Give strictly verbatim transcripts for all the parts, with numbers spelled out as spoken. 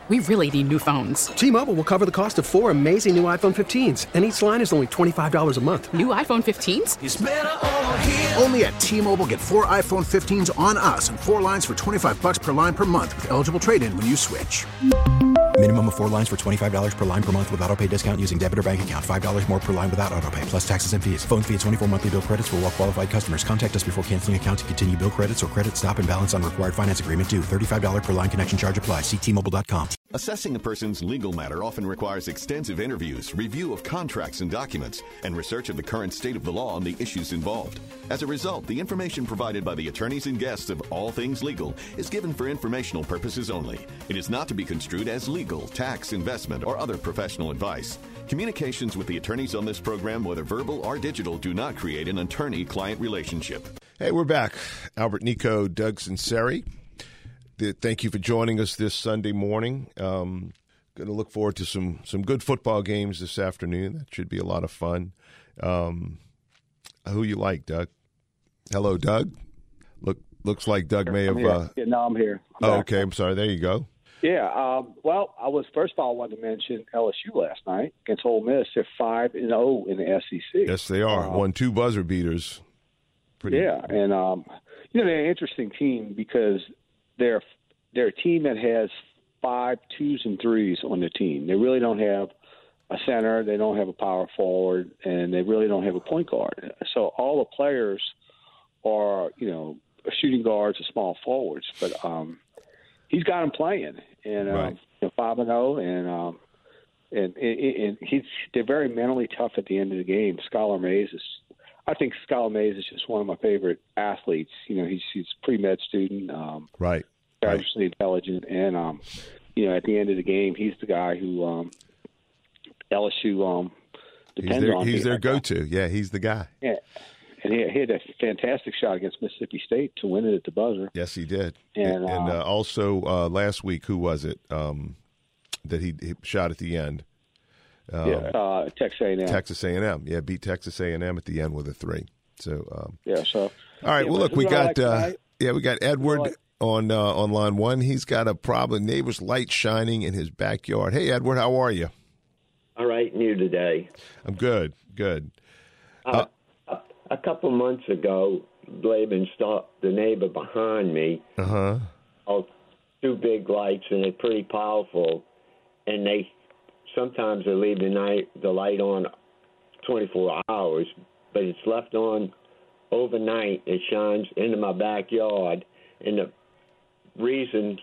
We really need new phones. T-Mobile will cover the cost of four amazing new iPhone fifteens, and each line is only twenty-five dollars a month. New iPhone fifteens? It's better over here. Only at T-Mobile, get four iPhone fifteens on us and four lines for twenty-five dollars per line per month with eligible trade-in when you switch. Minimum of four lines for twenty-five dollars per line per month with autopay discount using debit or bank account. five dollars more per line without autopay, plus taxes and fees. Phone fee at twenty-four monthly bill credits for well-qualified customers. Contact us before canceling account to continue bill credits or credit stop and balance on required finance agreement due. thirty-five dollars per line connection charge applies. See T Mobile dot com. Assessing a person's legal matter often requires extensive interviews, review of contracts and documents, and research of the current state of the law and the issues involved. As a result, the information provided by the attorneys and guests of All Things Legal is given for informational purposes only. It is not to be construed as legal, tax, investment, or other professional advice. Communications with the attorneys on this program, whether verbal or digital, do not create an attorney-client relationship. Hey, we're back. Albert Nico, Doug Sinceri. Thank you for joining us this Sunday morning. Um, going to look forward to some some good football games this afternoon. That should be a lot of fun. Um, who you like, Doug? Hello, Doug. Look, looks like Doug may have. Uh, yeah, no, I'm here. I'm oh, back. okay. I'm sorry. There you go. Yeah. Um, well, I was first of all I wanted to mention L S U last night against Ole Miss. They're five and zero in the S E C. Yes, they are. Um, Won two buzzer beaters. Pretty. Yeah, and um, you know they're an interesting team because they're they're a team that has five twos and threes on the team. They really don't have a center, they don't have a power forward, and they really don't have a point guard. So all the players are, you know, shooting guards or small forwards. But um, he's got them playing, and right. um, you know, five and zero, and um, and and he's they're very mentally tough at the end of the game. Skylar Mays is. I think Skylar Mays is just one of my favorite athletes. You know, he's he's a pre-med student, um, right? Tremendously right. intelligent, and um, you know, at the end of the game, he's the guy who um, L S U um, depends he's their, on. He's their go-to. Yeah, he's the guy. Yeah, and he, he had a fantastic shot against Mississippi State to win it at the buzzer. Yes, he did. And, and, and uh, uh, also uh, last week, who was it um, that he, he shot at the end? Um, yeah, uh, Texas A and M. Texas A and M. Yeah, beat Texas A and M at the end with a three. So um, yeah. So all right. yeah, well, look, we got like uh, yeah, we got Edward like, on uh, on line one. He's got a problem. Neighbor's light shining in his backyard. Hey, Edward, how are you? All right, and you today? I'm good. Good. Uh, uh, a, a couple months ago, Laban stopped the neighbor behind me. Uh huh. Oh, two big lights, and they're pretty powerful, and they. Sometimes they leave the night the light on twenty-four hours, but it's left on overnight. It shines into my backyard, and the reason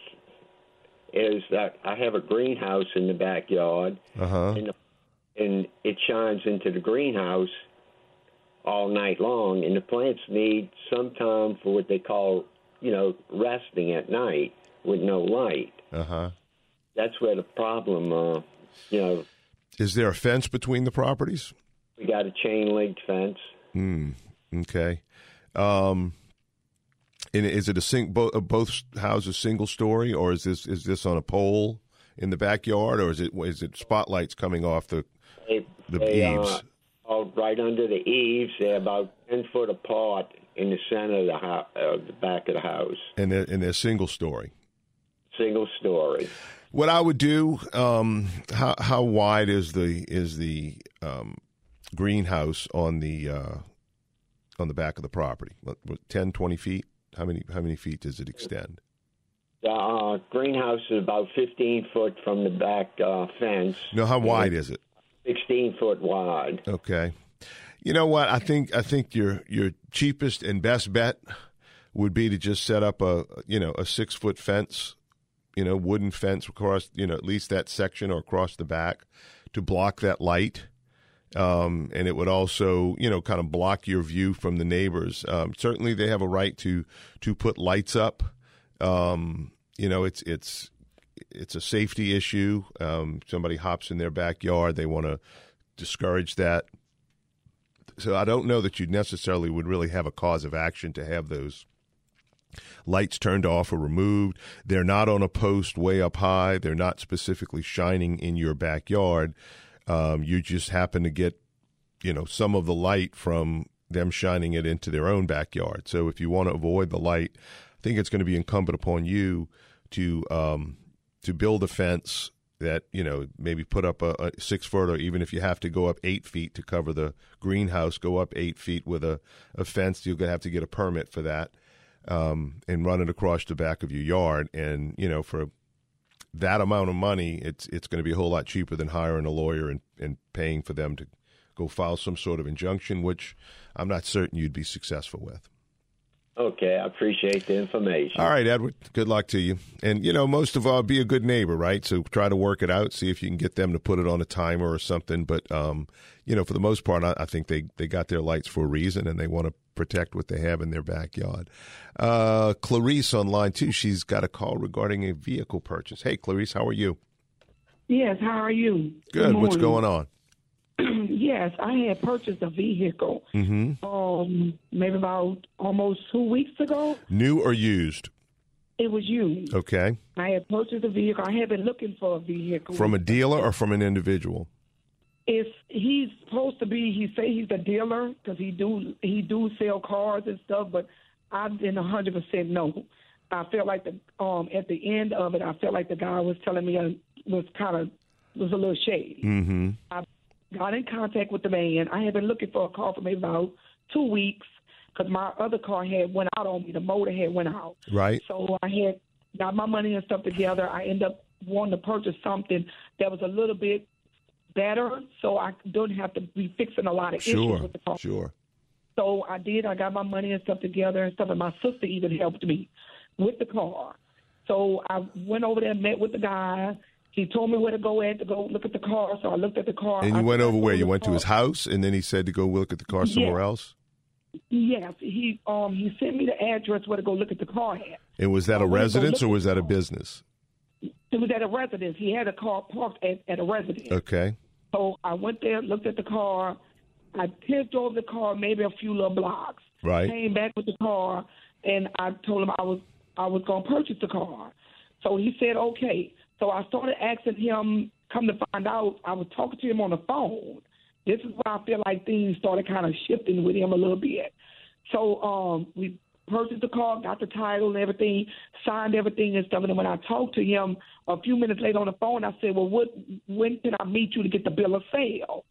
is that I have a greenhouse in the backyard, uh-huh. and, and it shines into the greenhouse all night long, and the plants need some time for what they call, you know, resting at night with no light. Uh-huh. That's where the problem uh You know, is there a fence between the properties? We got a chain-linked fence. Hmm. Okay. Um, and is it a sing both both houses single story, or is this is this on a pole in the backyard, or is it is it spotlights coming off the they, the they, eaves? Uh, right under the eaves, they're about ten foot apart in the center of the house, uh, the back of the house. And they're, and they're single story. Single story. What I would do, um, how how wide is the is the um, greenhouse on the uh, on the back of the property? ten, twenty feet? How many how many feet does it extend? The uh, greenhouse is about fifteen foot from the back uh, fence. No, how wide is it? Sixteen foot wide. Okay. You know what? I think I think your your cheapest and best bet would be to just set up a you know a six foot fence. You know, wooden fence across, you know, at least that section or across the back to block that light. Um, and it would also, you know, kind of block your view from the neighbors. Um, certainly they have a right to to put lights up. Um, you know, it's it's it's a safety issue. Um, somebody hops in their backyard. They want to discourage that. So I don't know that you necessarily would really have a cause of action to have those lights turned off or removed. They're not on a post way up high. They're not specifically shining in your backyard. Um, you just happen to get, you know, some of the light from them shining it into their own backyard. So if you want to avoid the light, I think it's going to be incumbent upon you to um, to build a fence that, you know, maybe put up a, a six foot, or even if you have to go up eight feet to cover the greenhouse, go up eight feet with a, a fence. You're going to have to get a permit for that, um, and run it across the back of your yard. And, you know, for that amount of money, it's it's going to be a whole lot cheaper than hiring a lawyer and, and paying for them to go file some sort of injunction, which I'm not certain you'd be successful with. Okay, I appreciate the information. All right, Edward, good luck to you. And, you know, most of all, be a good neighbor, right? So try to work it out, see if you can get them to put it on a timer or something. But, um, you know, for the most part, I, I think they, they got their lights for a reason, and they want to protect what they have in their backyard. Uh, Clarice on line two, she's got a call regarding a vehicle purchase. Hey, Clarice, how are you? Yes, how are you? Good. Good What's going on? Yes, I had purchased a vehicle mm-hmm. um, maybe about almost two weeks ago. New or used? It was used. Okay. I had purchased a vehicle. I had been looking for a vehicle. From a dealer or from an individual? If he's supposed to be, he say he's a dealer because he do he do sell cars and stuff, but I didn't one hundred percent know. I felt like the um, at the end of it, I felt like the guy was telling me I was kind of was a little shady. Mm-hmm. I got in contact with the man. I had been looking for a car for maybe about two weeks because my other car had went out on me. The motor had went out. Right. So I had got my money and stuff together. I ended up wanting to purchase something that was a little bit better so I don't have to be fixing a lot of sure. issues with the car. Sure. So I did. I got my money and stuff together and stuff, and my sister even helped me with the car. So I went over there and met with the guy. He told me where to go at to go look at the car, so I looked at the car. And you I went over where? You went car. to his house, and then he said to go look at the car somewhere yes. else? Yes. He um he sent me the address where to go look at the car at. And was that a residence or was that a business? It was at a residence. He had a car parked at, at a residence. Okay. So I went there, looked at the car. I test drove the car maybe a few little blocks. Right. Came back with the car, and I told him I was I was going to purchase the car. So he said, okay. So I started asking him, come to find out, I was talking to him on the phone. This is where I feel like things started kind of shifting with him a little bit. So um, we purchased the car, got the title and everything, signed everything and stuff. And then when I talked to him a few minutes later on the phone, I said, well, what, when can I meet you to get the bill of sale?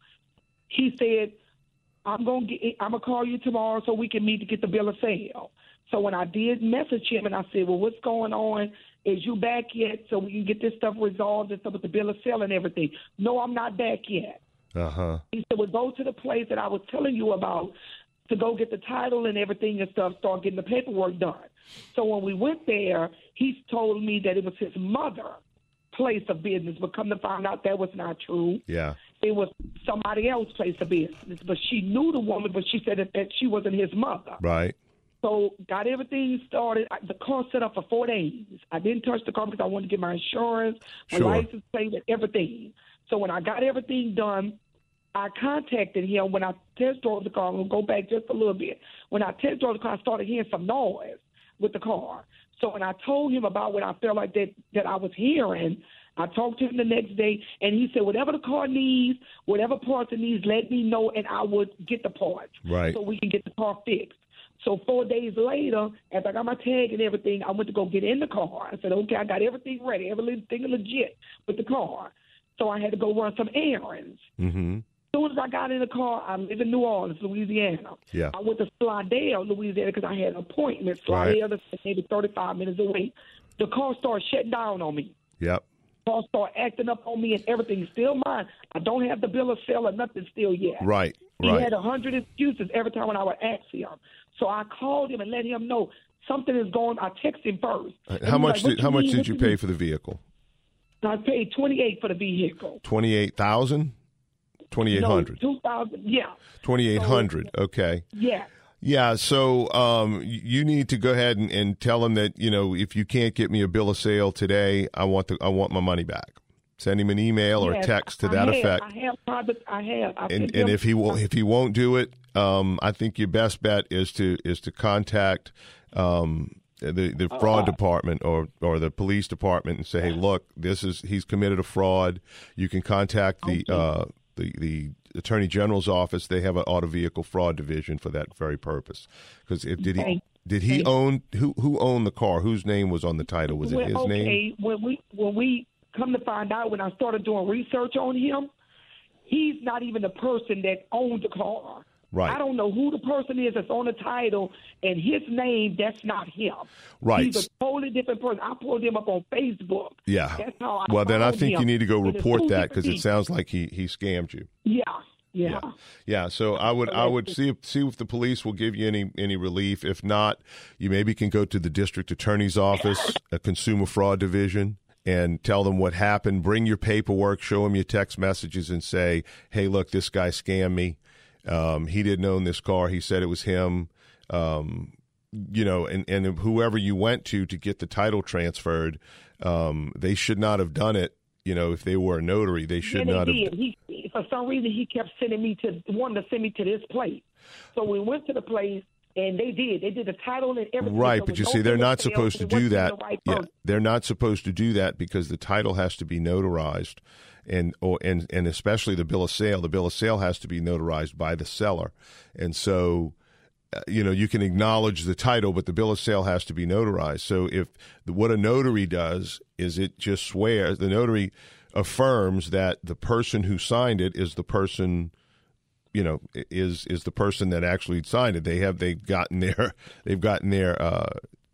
He said, I'm going to I'm gonna call you tomorrow so we can meet to get the bill of sale. So when I did message him and I said, well, what's going on? Is you back yet so we can get this stuff resolved and stuff with the bill of sale and everything? No, I'm not back yet. Uh-huh. He said, well, go to the place that I was telling you about to go get the title and everything and stuff, start getting the paperwork done. So when we went there, he told me that it was his mother place of business, but come to find out that was not true. Yeah. It was somebody else's place of business, but she knew the woman, but she said that, that she wasn't his mother. Right. So got everything started. I, the car set up for four days. I didn't touch the car because I wanted to get my insurance, my sure. license plate, and everything. So when I got everything done, I contacted him. When I test drove the car, I'm going to go back just a little bit. When I test drove the car, I started hearing some noise with the car. So when I told him about what I felt like that, that I was hearing, I talked to him the next day, and he said, whatever the car needs, whatever parts it needs, let me know, and I would get the parts right. so we can get the car fixed. So four days later, after I got my tag and everything, I went to go get in the car. I said, okay, I got everything ready, everything legit with the car. So I had to go run some errands. Mm-hmm. As soon as I got in the car, I live in New Orleans, Louisiana. Yeah. I went to Slidell, Louisiana, because I had an appointment. Slidell right. is maybe thirty-five minutes away. The car started shutting down on me. Yep. The car started acting up on me and everything. Still mine. I don't have the bill of sale or nothing still yet. Right, He right. had a hundred excuses every time when I would ask him. So I called him and let him know something is going. I texted him first. How much like, did how much mean? did you pay for the vehicle? I paid twenty-eight for the vehicle. Twenty-eight thousand. Twenty-eight hundred. No, two thousand. Yeah. Twenty-eight hundred. So, okay. Yeah. Yeah. So um, you need to go ahead and, and tell him that, you know, if you can't get me a bill of sale today, I want the I want my money back. Send him an email or yes, a text to I that have, effect. I have private. I have. I and and if he won't if he won't do it, um, I think your best bet is to is to contact um, the the fraud uh, department or or the police department and say, hey, look, this is he's committed a fraud. You can contact the okay. uh, the the Attorney General's office. They have an auto vehicle fraud division for that very purpose. Because if did he okay. Did he And- own who who owned the car? Whose name was on the title? Was it Well, his okay, name? when we when we come to find out, when I started doing research on him, he's not even the person that owned the car. Right. I don't know who the person is that's on the title, and his name, that's not him. Right. He's a totally different person. I pulled him up on Facebook. Yeah. That's how I Well, then I found think him. you need to go And it's report two that different because it people. sounds like he, he scammed you. Yeah, yeah. Yeah. Yeah, so I would I would see if, see if the police will give you any any relief. If not, you maybe can go to the district attorney's office, a consumer fraud division, and tell them what happened. Bring your paperwork, show them your text messages, and say, "Hey, look, this guy scammed me. Um, he didn't own this car. He said it was him." Um, you know, and, and whoever you went to to get the title transferred, um, they should not have done it. You know, if they were a notary, they should Yeah, not they have. did. He, for some reason, he kept sending me to wanting to send me to this place. So we went to the place, and they did. They did the title and everything. Right, So but we you know see, they're it not was sales, supposed to it do wasn't that. the right Yeah, person. they're not supposed to do that because the title has to be notarized, and or and and especially the bill of sale. The bill of sale has to be notarized by the seller, and so. Uh, you know, you can acknowledge the title, but the bill of sale has to be notarized. So if what a notary does is it just swears, the notary affirms that the person who signed it is the person, you know, is is the person that actually signed it. They have they've gotten their they've gotten their uh,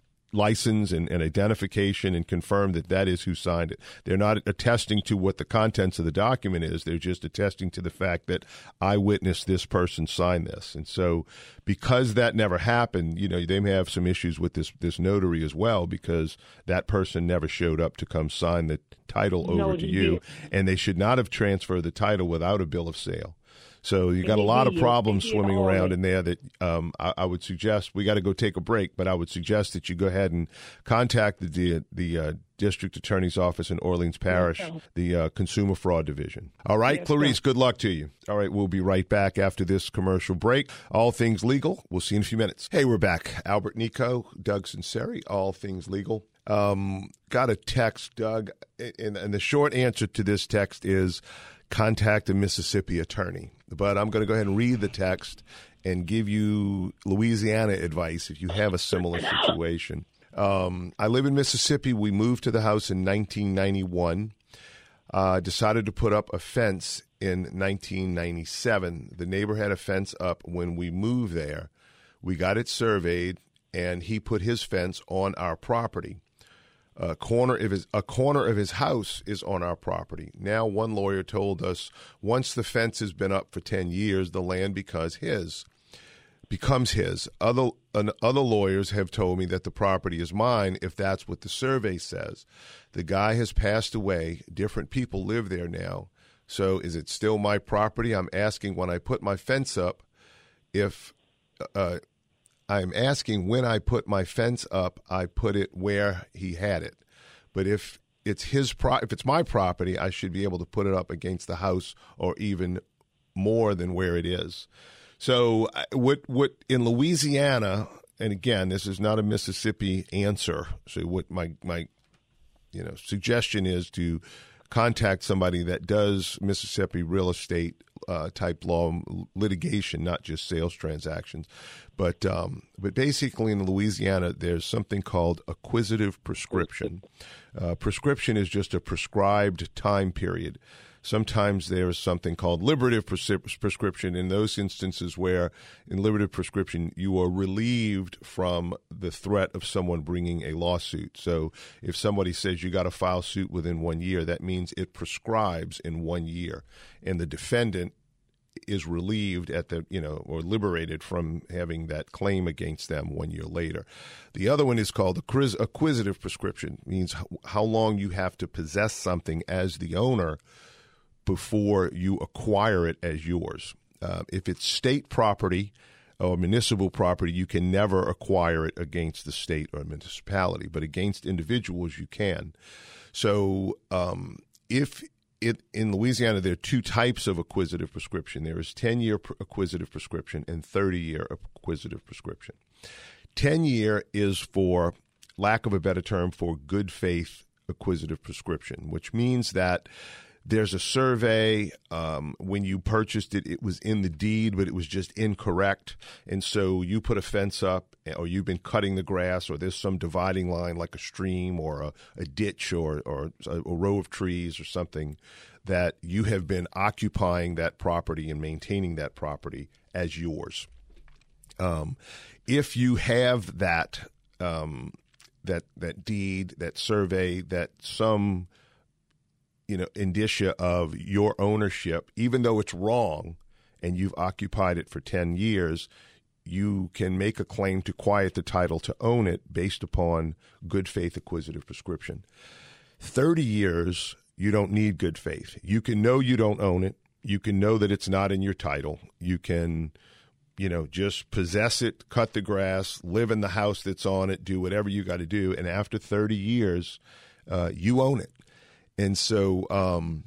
license and, and identification and confirmed that that is who signed it. They're not attesting to what the contents of the document is. They're just attesting to the fact that I witnessed this person sign this. And so because that never happened, you know, they may have some issues with this, this notary as well because that person never showed up to come sign the title No, over to he you. did. And they should not have transferred the title without a bill of sale. So you got a they lot of did. problems They did swimming all around that. in there that um, I, I would suggest we got to go take a break, but I would suggest that you go ahead and contact the the, the uh, district attorney's office in Orleans Parish, sir. the uh, consumer fraud division. All right, Yes, Clarice, sir. good luck to you. All right, we'll be right back after this commercial break. All Things Legal. We'll see you in a few minutes. Hey, we're back. Albert Nico, Doug Sinceri, All Things Legal. Um, got a text, Doug, and, and the short answer to this text is contact a Mississippi attorney. But I'm going to go ahead and read the text and give you Louisiana advice if you have a similar situation. Um, I live in Mississippi. We moved to the house in nineteen ninety-one. Uh, decided to put up a fence in nineteen ninety-seven. The neighbor had a fence up when we moved there. We got it surveyed, and he put his fence on our property. A corner of his a corner of his house is on our property. Now, one lawyer told us once the fence has been up for ten years, the land becomes his. Becomes his. Other uh, other lawyers have told me that the property is mine if that's what the survey says. The guy has passed away. Different people live there now. So is it still my property? I'm asking when I put my fence up if uh, I'm asking when I put my fence up, I put it where he had it. But if it's his pro- if it's my property, I should be able to put it up against the house or even more than where it is. So what what in Louisiana, and again, this is not a Mississippi answer. So what my my you know suggestion is to contact somebody that does Mississippi real estate uh, type law litigation, not just sales transactions. But um, but basically in Louisiana, there's something called acquisitive prescription. Uh, prescription is just a prescribed time period. Sometimes there is something called liberative pres- prescription in those instances where in liberative prescription you are relieved from the threat of someone bringing a lawsuit. So if somebody says you got to file suit within one year, that means it prescribes in one year. And the defendant is relieved at the, you know, or liberated from having that claim against them one year later. The other one is called acquisitive prescription, means how long you have to possess something as the owner before you acquire it as yours. Uh, if it's state property or municipal property, you can never acquire it against the state or municipality, but against individuals you can. So um, if it, in Louisiana, there are two types of acquisitive prescription. There is ten-year pr- acquisitive prescription and thirty-year acquisitive prescription. ten-year is, for lack of a better term, for good faith acquisitive prescription, which means that there's a survey. Um, when you purchased it, it was in the deed, but it was just incorrect. And so you put a fence up, or you've been cutting the grass, or there's some dividing line like a stream or a, a ditch or, or a, a row of trees or something, that you have been occupying that property and maintaining that property as yours. Um, if you have that um, that that deed, that survey, that some you know, indicia of your ownership, even though it's wrong and you've occupied it for ten years, you can make a claim to quiet the title to own it based upon good faith acquisitive prescription. thirty years, you don't need good faith. You can know you don't own it. You can know that it's not in your title. You can, you know, just possess it, cut the grass, live in the house that's on it, do whatever you got to do. And after thirty years, uh, you own it. And so um,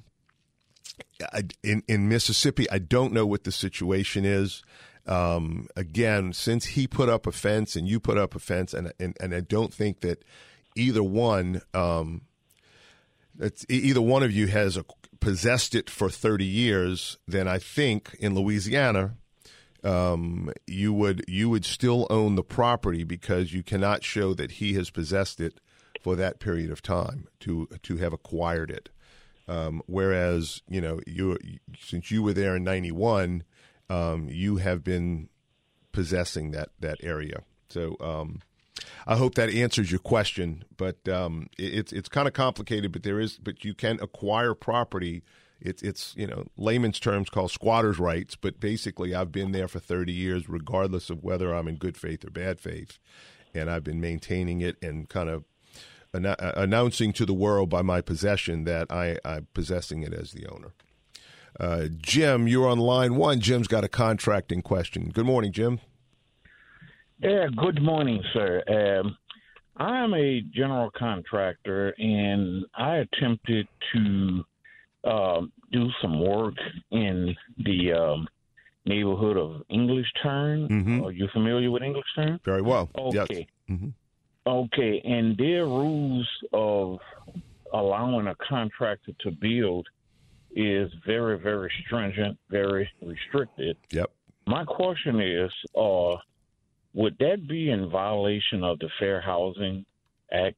I, in, in Mississippi, I don't know what the situation is. Um, again, since he put up a fence and you put up a fence, and and, and I don't think that either one, um, it's, either one of you has a, possessed it for thirty years, then I think in Louisiana, um, you would you would still own the property because you cannot show that he has possessed it for that period of time to to have acquired it. Um, whereas, you know, you since you were there in ninety-one, um, you have been possessing that, that area. So um, I hope that answers your question. But um, it, it's it's kind of complicated. But there is but you can acquire property. It's it's you know layman's terms called squatters' rights. But basically, I've been there for thirty years, regardless of whether I'm in good faith or bad faith, and I've been maintaining it and kind of An- announcing to the world by my possession that I, I'm possessing it as the owner. Uh, Jim, you're on line one. Jim's got a contracting question. Good morning, Jim. Yeah, good morning, sir. Um, I'm a general contractor, and I attempted to um, do some work in the um, neighborhood of English Turn. Mm-hmm. Are you familiar with English Turn? Very well. Okay. Yes. Mm-hmm. Okay, and their rules of allowing a contractor to build is very, very stringent, very restricted. Yep. My question is, uh, would that be in violation of the Fair Housing Act?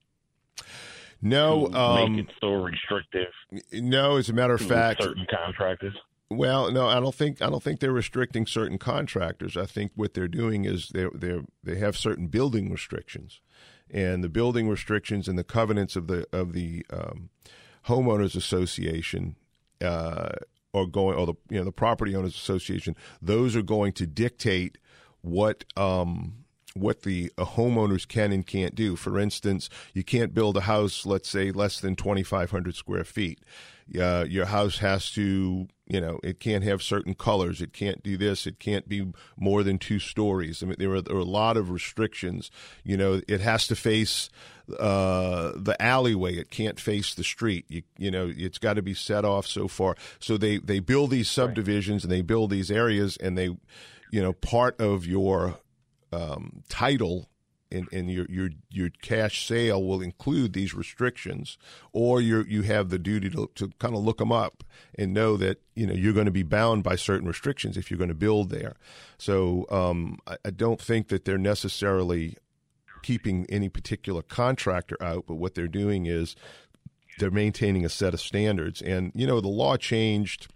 No. To um, make it so restrictive? No, as a matter of fact, certain contractors. Well, no, I don't think I don't think they're restricting certain contractors. I think what they're doing is they they they have certain building restrictions. And the building restrictions and the covenants of the of the um, homeowners association uh, are going, or the you know the property owners association. Those are going to dictate what um, what the uh, homeowners can and can't do. For instance, you can't build a house, let's say, less than twenty-five hundred square feet. Uh, your house has to, you know, it can't have certain colors. It can't do this. It can't be more than two stories. I mean, there are, there are a lot of restrictions. You know, it has to face uh, the alleyway. It can't face the street. You, you know, it's got to be set off so far. So they, they build these subdivisions and they build these areas, and they, you know, part of your um, title and, and your, your your cash sale will include these restrictions, or you you have the duty to, to kind of look them up and know that, you know, you're going to be bound by certain restrictions if you're going to build there. So um, I, I don't think that they're necessarily keeping any particular contractor out, but what they're doing is they're maintaining a set of standards. And, you know, the law changed,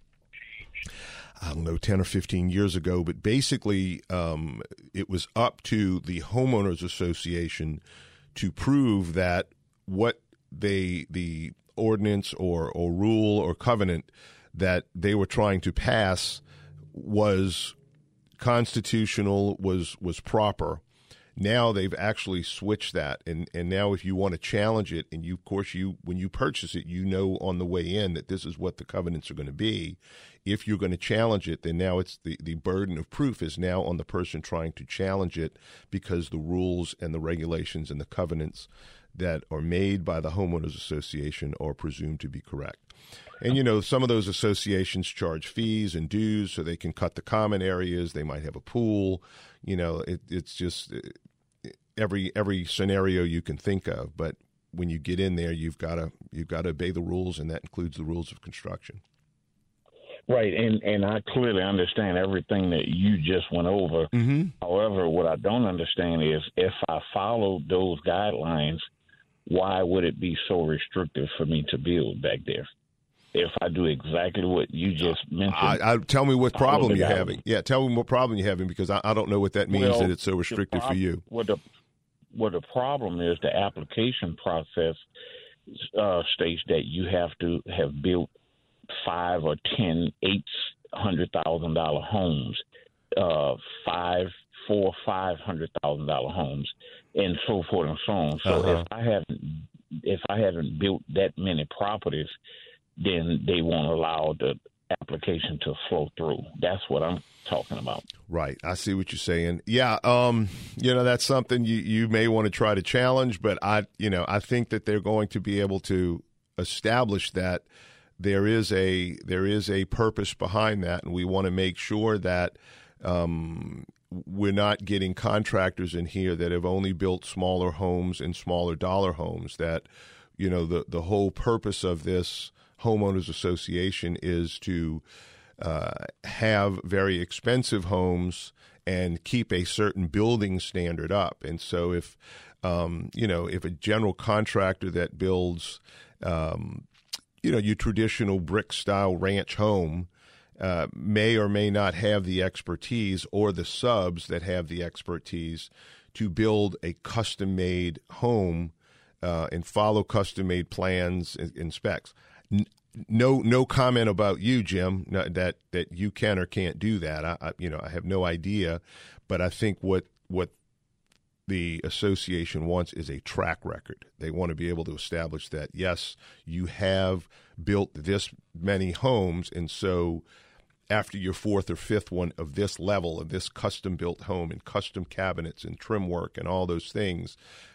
I don't know, ten or fifteen years ago, but basically um, it was up to the homeowners association to prove that what they, the ordinance or, or rule or covenant that they were trying to pass was constitutional, was, was proper. Now they've actually switched that, and, and now if you want to challenge it, and you, of course, you when you purchase it, you know on the way in that this is what the covenants are going to be. If you're going to challenge it, then now it's the, the burden of proof is now on the person trying to challenge it, because the rules and the regulations and the covenants that are made by the homeowners association are presumed to be correct. And, you know, some of those associations charge fees and dues so they can cut the common areas. They might have a pool. You know, it, it's just every every scenario you can think of. But when you get in there, you've got to you've got to obey the rules, and that includes the rules of construction. Right, and, and I clearly understand everything that you just went over. Mm-hmm. However, what I don't understand is if I followed those guidelines, why would it be so restrictive for me to build back there? If I do exactly what you just mentioned. I, I, tell me what problem you're having. Yeah, tell me what problem you're having, because I, I don't know what that means, well, that it's so restrictive prob- for you. What the, what the problem is, the application process uh, states that you have to have built five or ten eight hundred thousand dollar homes, uh, five, four, five hundred thousand dollar homes, and so forth and so on. So uh-huh. if I haven't, if I haven't built that many properties, then they won't allow the application to flow through. That's what I'm talking about. Right. I see what you're saying. Yeah. Um, you know, that's something you, you may want to try to challenge, but I, you know, I think that they're going to be able to establish that there is a, there is a purpose behind that. And we want to make sure that, um, we're not getting contractors in here that have only built smaller homes and smaller dollar homes. That, you know, the, the whole purpose of this homeowners association is to uh, have very expensive homes and keep a certain building standard up. And so if, um, you know, if a general contractor that builds, um, you know, your traditional brick style ranch home uh, may or may not have the expertise, or the subs that have the expertise to build a custom made home uh, and follow custom made plans and, and specs. No, no comment about you, Jim, no, that that you can or can't do that. I, I, you know, I have no idea, but I think what what the association wants is a track record. They want to be able to establish that, yes, you have built this many homes, and so after your fourth or fifth one of this level, of this custom built home and custom cabinets and trim work and all those things,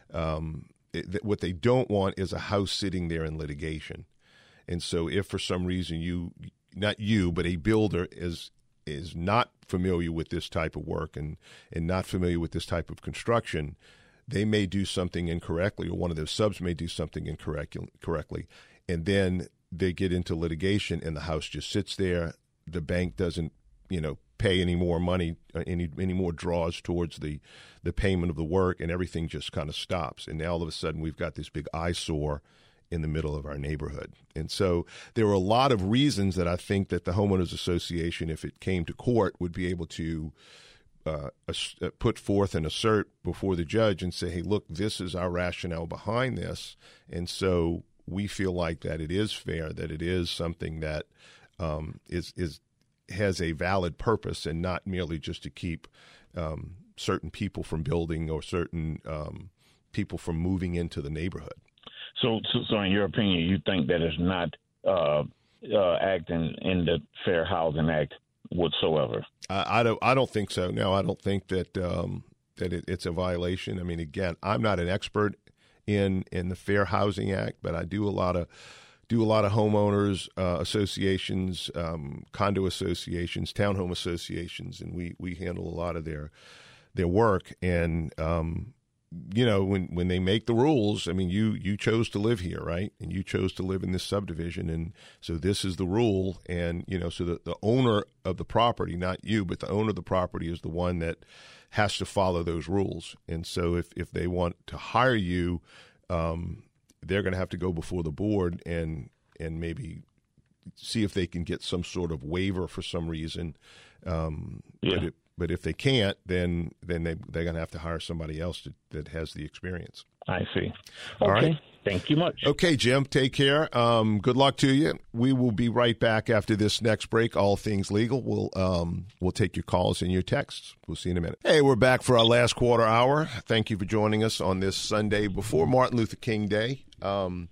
um, it, what they don't want is a house sitting there in litigation. And so if for some reason you, not you, but a builder is is not familiar with this type of work and, and not familiar with this type of construction, they may do something incorrectly, or one of those subs may do something incorrect, correctly, and then they get into litigation and the house just sits there. The bank doesn't, you know, pay any more money, uh, any any more draws towards the, the payment of the work, and everything just kind of stops. And now all of a sudden we've got this big eyesore in the middle of our neighborhood. And so there are a lot of reasons that I think that the Homeowners Association, if it came to court, would be able to uh, uh, put forth and assert before the judge and say, hey, look, this is our rationale behind this. And so we feel like that it is fair, that it is something that um, is is has a valid purpose, and not merely just to keep um, certain people from building, or certain um, people from moving into the neighborhood. So, so, so in your opinion, you think that it's not uh, uh, acting in the Fair Housing Act whatsoever? I, I don't. I don't think so. No, I don't think that um, that it, it's a violation. I mean, again, I'm not an expert in in the Fair Housing Act, but I do a lot of do a lot of homeowners uh, associations, um, condo associations, townhome associations, and we we handle a lot of their their work. And um, you know, when, when they make the rules, I mean, you, you chose to live here, right? And you chose to live in this subdivision. And so this is the rule. And, you know, so the, the owner of the property, not you, but the owner of the property is the one that has to follow those rules. And so if, if they want to hire you, um, they're going to have to go before the board and, and maybe see if they can get some sort of waiver for some reason. Um, yeah. But it, But if they can't, then then they they're going to have to hire somebody else to, that has the experience. I see. All okay. right. Thank you much. Okay, Jim. Take care. Um, good luck to you. We will be right back after this next break. All Things Legal. We'll um we'll take your calls and your texts. We'll see you in a minute. Hey, we're back for our last quarter hour. Thank you for joining us on this Sunday before Martin Luther King Day. Um,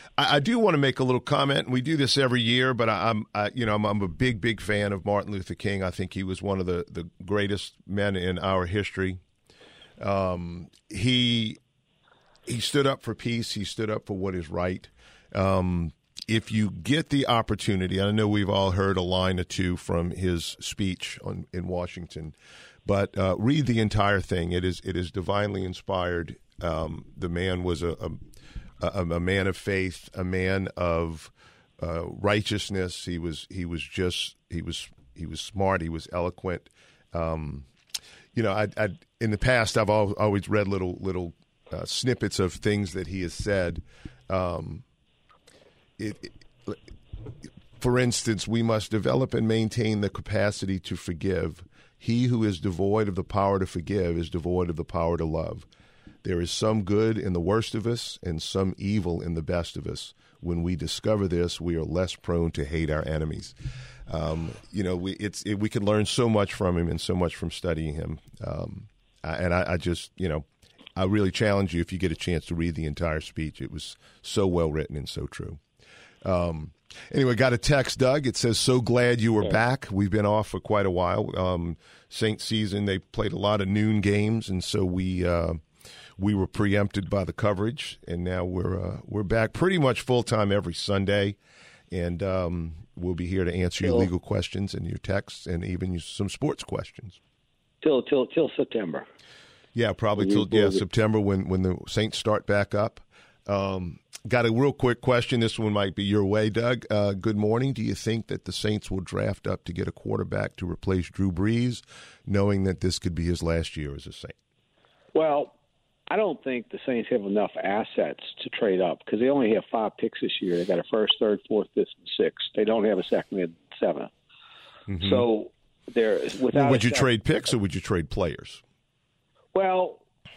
I do want to make a little comment. We do this every year, but I, I'm, I, you know, I'm, I'm a big, big fan of Martin Luther King. I think he was one of the, the greatest men in our history. Um, he he stood up for peace. He stood up for what is right. Um, if you get the opportunity, I know we've all heard a line or two from his speech on, in Washington, but uh, read the entire thing. It is it is divinely inspired. Um, the man was a, a a, a man of faith, a man of uh, righteousness. He was he was just he was he was smart. He was eloquent. Um, you know, I, I in the past I've al- always read little little uh, snippets of things that he has said. Um, it, it, for instance, we must develop and maintain the capacity to forgive. He who is devoid of the power to forgive is devoid of the power to love. There is some good in the worst of us and some evil in the best of us. When we discover this, we are less prone to hate our enemies. Um, you know, we it's it, we can learn so much from him and so much from studying him. Um, and I, I just, you know, I really challenge you if you get a chance to read the entire speech. It was so well written and so true. Um, anyway, got a text, Doug. It says, so glad you were yeah. back. We've been off for quite a while. Um, Saints season, they played a lot of noon games, and so we uh, we were preempted by the coverage, and now we're uh, we're back pretty much full-time every Sunday, and um, we'll be here to answer your legal questions and your texts and even some sports questions. Till till till September. Yeah, probably till yeah September when, when the Saints start back up. Um, got a real quick question. This one might be your way, Doug. Uh, good morning. Do you think that the Saints will draft up to get a quarterback to replace Drew Brees, knowing that this could be his last year as a Saint? Well, I don't think the Saints have enough assets to trade up because they only have five picks this year. They got a first, third, fourth, fifth, and sixth. They don't have a second and seventh. Mm-hmm. So they're without. Well, would you second, trade picks or would you trade players? Well,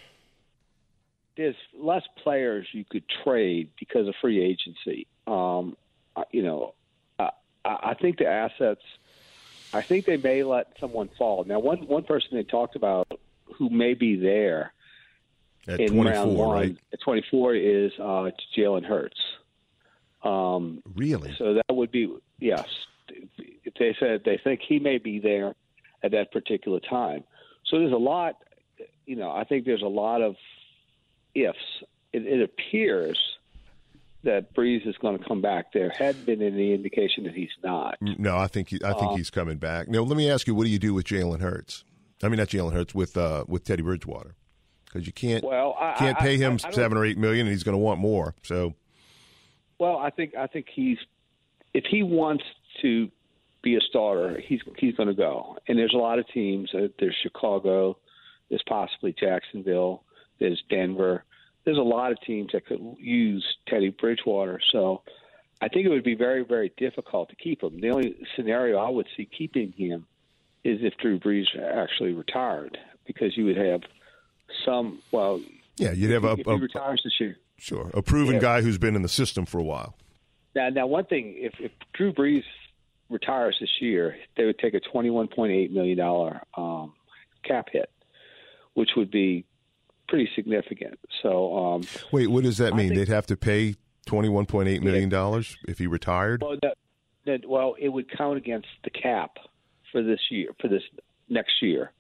there's less players you could trade because of free agency. Um, you know, I, I think the assets. I think they may let someone fall. Now, one one person they talked about who may be there at in round one right? at twenty-four is uh, Jalen Hurts. Um, really? So that would be yes. They said they think he may be there at that particular time. So there's a lot. You know, I think there's a lot of ifs. It, it appears that Brees is going to come back. There had been any indication that he's not. No, I think he, I think um, he's coming back. Now, let me ask you, what do you do with Jalen Hurts? I mean, not Jalen Hurts, with uh, with Teddy Bridgewater, because you can't well, I, can't pay I, him I, I seven or eight million, and he's going to want more. So, well, I think I think he's if he wants to be a starter, he's he's going to go. And there's a lot of teams. Uh, there's Chicago. There's possibly Jacksonville. There's Denver. There's a lot of teams that could use Teddy Bridgewater. So I think it would be very, very difficult to keep him. The only scenario I would see keeping him is if Drew Brees actually retired, because you would have some, well, yeah, you'd have a, if a, he retires this year. Sure, a proven yeah. guy who's been in the system for a while. Now, now one thing, if, if Drew Brees retires this year, they would take a twenty-one point eight million dollars um, cap hit, which would be pretty significant. So, um, wait, what does that mean? Think, They'd have to pay twenty-one point eight million dollars yeah. if he retired? Well, that, that, well, it would count against the cap for this year, for this next year,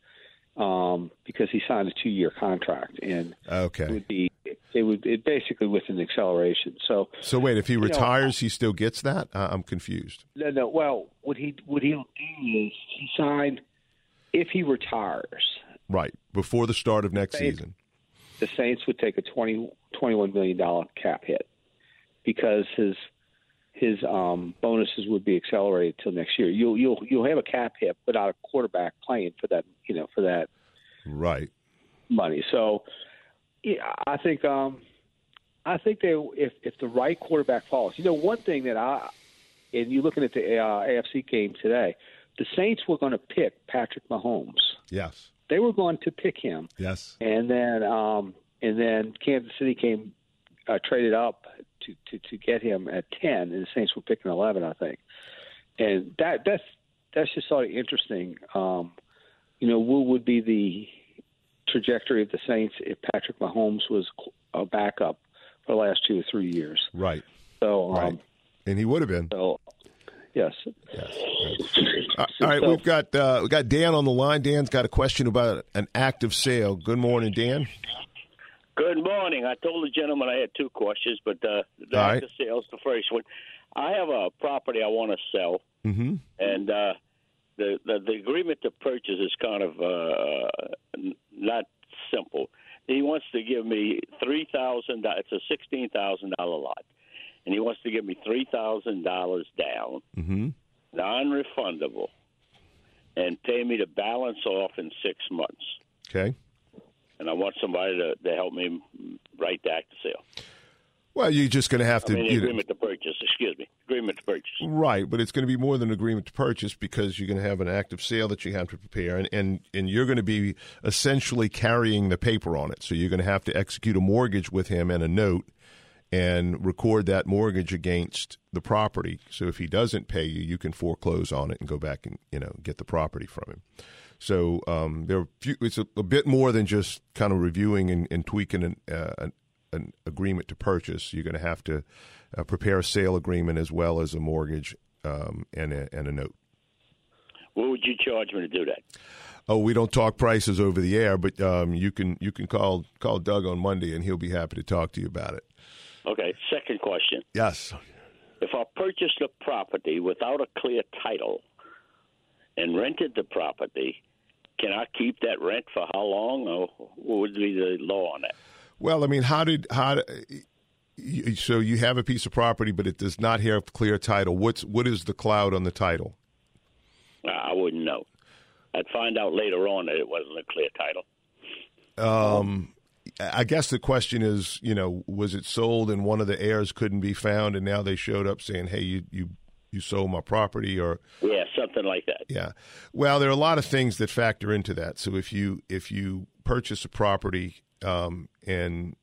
um, because he signed a two-year contract, and okay, it would be it would it basically with an acceleration. So, so wait, if he retires, know, he still gets that? Uh, I'm confused. No, no. Well, what he what he'll do is he signed if he retires. Right, before the start of next Saints, season. The Saints would take a twenty, twenty-one million dollars cap hit because his his um, bonuses would be accelerated till next year. You'll you'll you'll have a cap hit without a quarterback playing for that, you know, for that right money. So yeah, I think um, I think they if if the right quarterback falls, you know, one thing that I and you looking at the uh, A F C game today, the Saints were going to pick Patrick Mahomes. Yes. They were going to pick him. Yes. And then um, and then Kansas City came uh, traded up to, to, to get him at ten, and the Saints were picking eleven, I think. And that that's that's just sort of interesting. Um, you know, what would be the trajectory of the Saints if Patrick Mahomes was a backup for the last two or three years? Right. So, um, right. And he would have been. So, yes. yes. All right, so, we've got uh, we got Dan on the line. Dan's got a question about an active sale. Good morning, Dan. Good morning. I told the gentleman I had two questions, but uh, the All active right. sale is the first one. I have a property I want to sell, mm-hmm. and uh, the, the the agreement to purchase is kind of uh, not simple. He wants to give me three thousand. It's a sixteen thousand dollar lot, and he wants to give me three thousand dollars down, mm-hmm. non-refundable, and pay me the balance off in six months. Okay. And I want somebody to, to help me write the act of sale. Well, you're just going to have to. I mean, you agreement know, to purchase. Excuse me, agreement to purchase. Right, but it's going to be more than an agreement to purchase because you're going to have an active sale that you have to prepare, and, and, and you're going to be essentially carrying the paper on it. So you're going to have to execute a mortgage with him and a note and record that mortgage against the property. So if he doesn't pay you, you can foreclose on it and go back and, you know, get the property from him. So um, there are few, it's a, a bit more than just kind of reviewing and, and tweaking an, uh, an an agreement to purchase. You're going to have to uh, prepare a sale agreement as well as a mortgage um, and, a, and a note. What would you charge me to do that? Oh, we don't talk prices over the air, but um, you can you can call call Doug on Monday and he'll be happy to talk to you about it. Okay. Second question. Yes. If I purchased the property without a clear title and rented the property, can I keep that rent for how long, or what would be the law on that? Well, I mean, how did how you, so you have a piece of property, but it does not have clear title. What's what is the cloud on the title? I wouldn't know. I'd find out later on that it wasn't a clear title. Um, I guess the question is, you know, was it sold and one of the heirs couldn't be found, and now they showed up saying, "Hey, you you you sold my property," or yeah, something like that. Yeah. Well, there are a lot of things that factor into that. So if you if you purchase a property. Um, and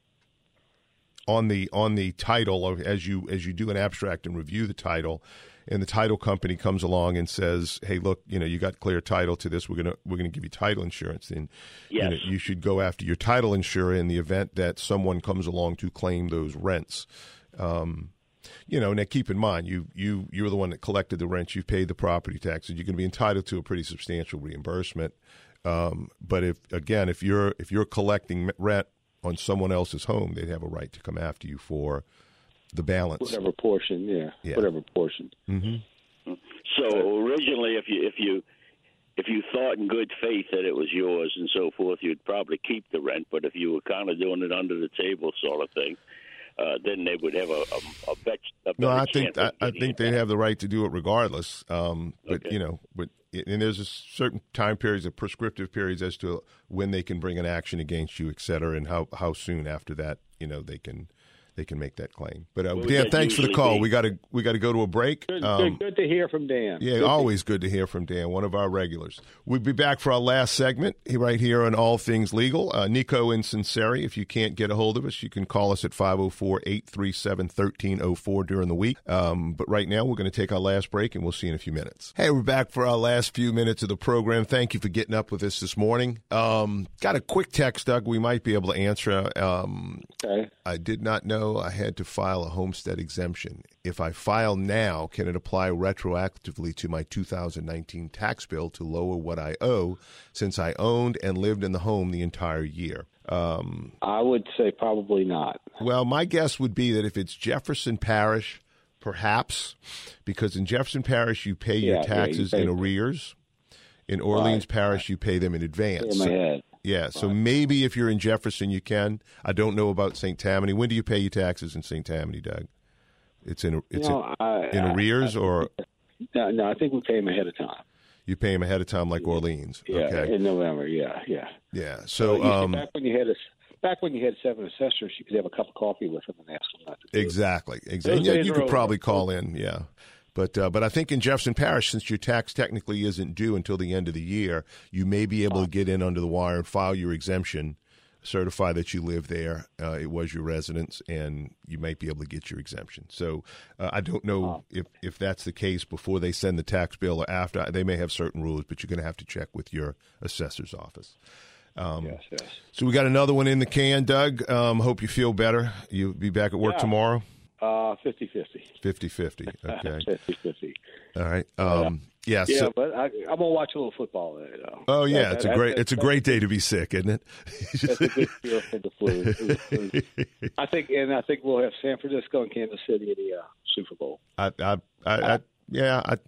on the on the title, or as you as you do an abstract and review the title, and the title company comes along and says, "Hey, look, you know, you got clear title to this. We're gonna we're gonna give you title insurance." Then yes. you know, you should go after your title insurer in the event that someone comes along to claim those rents. Um, you know, now keep in mind, you you you're the one that collected the rent. You've paid the property taxes. You're going to be entitled to a pretty substantial reimbursement. Um, but if again, if you're if you're collecting rent on someone else's home, they'd have a right to come after you for the balance, whatever portion, yeah, yeah. whatever portion. Mm-hmm. So originally, if you if you if you thought in good faith that it was yours and so forth, you'd probably keep the rent. But if you were kind of doing it under the table sort of thing, uh, then they would have a a, a, bet, a no. I chance think I, I think they'd have the right to do it regardless. Um, but okay. you know, but. And there's a certain time periods, of prescriptive periods as to when they can bring an action against you, et cetera, and how, how soon after that, you know, they can they can make that claim. But uh, Dan, thanks for the call. Be? We got to we got to go to a break. Good, um, good, good to hear from Dan. Yeah, good always to- good to hear from Dan, one of our regulars. We'll be back for our last segment right here on All Things Legal. Uh, Nico in Sinceri. If you can't get a hold of us, you can call us at five oh four, eight three seven, one three oh four during the week. Um, but right now, we're going to take our last break, and we'll see you in a few minutes. Hey, we're back for our last few minutes of the program. Thank you for getting up with us this morning. Um, got a quick text, Doug, we might be able to answer. Um, okay. I did not know I had to file a homestead exemption. If I file now, can it apply retroactively to my two thousand nineteen tax bill to lower what I owe since I owned and lived in the home the entire year? Um, I would say probably not. Well, my guess would be that if it's Jefferson Parish, perhaps, because in Jefferson Parish you pay your yeah, taxes yeah, you pay in arrears. In Orleans right. Parish, you pay them in advance. In my so, head. Yeah, so maybe if you're in Jefferson, you can. I don't know about Saint Tammany. When do you pay your taxes in Saint Tammany, Doug? It's in it's you know, in, I, in arrears, I, I, or no? No, I think we pay them ahead of time. You pay them ahead of time, like Orleans. Yeah, okay. in November. Yeah, yeah, yeah. So, so um, back when you had a, back when you had seven assessors, you could have a cup of coffee with them and ask them not to do exactly, it. exactly. Yeah, you could over. probably call in. Yeah. But uh, but I think in Jefferson Parish, since your tax technically isn't due until the end of the year, you may be able to get in under the wire and file your exemption, certify that you live there, uh, it was your residence, and you might be able to get your exemption. So uh, I don't know if, if that's the case before they send the tax bill or after. They may have certain rules, but you're going to have to check with your assessor's office. Um, yes, yes. So we got another one in the can, Doug. Um, hope you feel better. You'll be back at work yeah. tomorrow? Uh, fifty-fifty. fifty-fifty, okay. fifty-fifty. All right. Um, yeah, yeah, so, but I, I'm going to watch a little football today, though. Oh, yeah, that, it's that, a great that, it's a that, great day to be sick, isn't it? That's a good feel for the flu. The flu. I think, and I think we'll have San Francisco and Kansas City in the uh, Super Bowl. I, I, I, I, yeah, I,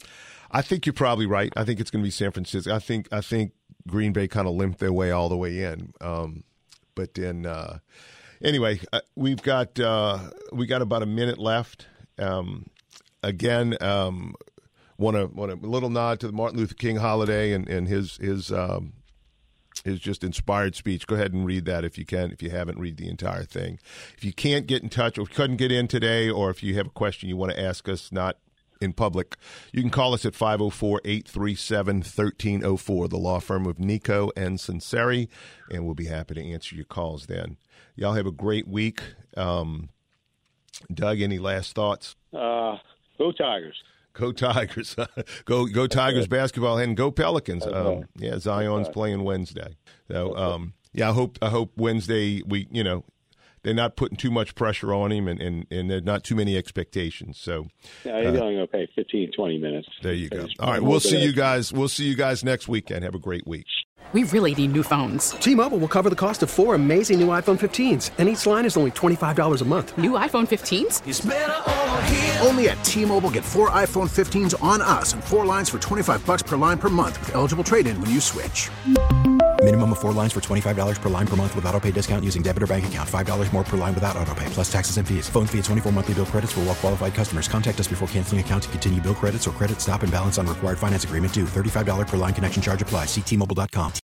I think you're probably right. I think it's going to be San Francisco. I think, I think Green Bay kind of limped their way all the way in. Um, but then, uh, anyway, uh, we've got uh, we got about a minute left. Um, again, um, want to want a little nod to the Martin Luther King holiday and, and his his um, his just inspired speech. Go ahead and read that if you can. If you haven't, read the entire thing. If you can't get in touch, or if you couldn't get in today, or if you have a question you want to ask us, not in public, you can call us at five oh four, eight three seven, one three oh four, the law firm of Nico and Sinceri, and we'll be happy to answer your calls then. Y'all have a great week. Um, Doug, any last thoughts? Uh, go Tigers. Go Tigers. go go Tigers basketball and go Pelicans. Um, yeah, Zion's playing Wednesday. So, um, yeah, I hope I hope Wednesday we, you know, they're not putting too much pressure on him, and, and, and there's not too many expectations. So, yeah, he's uh, only going to pay fifteen, twenty minutes. There you go. All right, we'll see you guys. We'll see you guys next weekend. Have a great week. We really need new phones. T-Mobile will cover the cost of four amazing new iPhone fifteens, and each line is only twenty-five dollars a month. New iPhone fifteens? It's better over here. Only at T-Mobile, get four iPhone fifteens on us and four lines for twenty-five bucks per line per month with eligible trade-in when you switch. Minimum of four lines for twenty-five dollars per line per month with autopay discount using debit or bank account. five dollars more per line without autopay, plus taxes and fees. Phone fee at twenty-four monthly bill credits for well-qualified customers. Contact us before canceling account to continue bill credits or credit stop and balance on required finance agreement due. thirty-five dollars per line connection charge applies. See T Mobile dot com.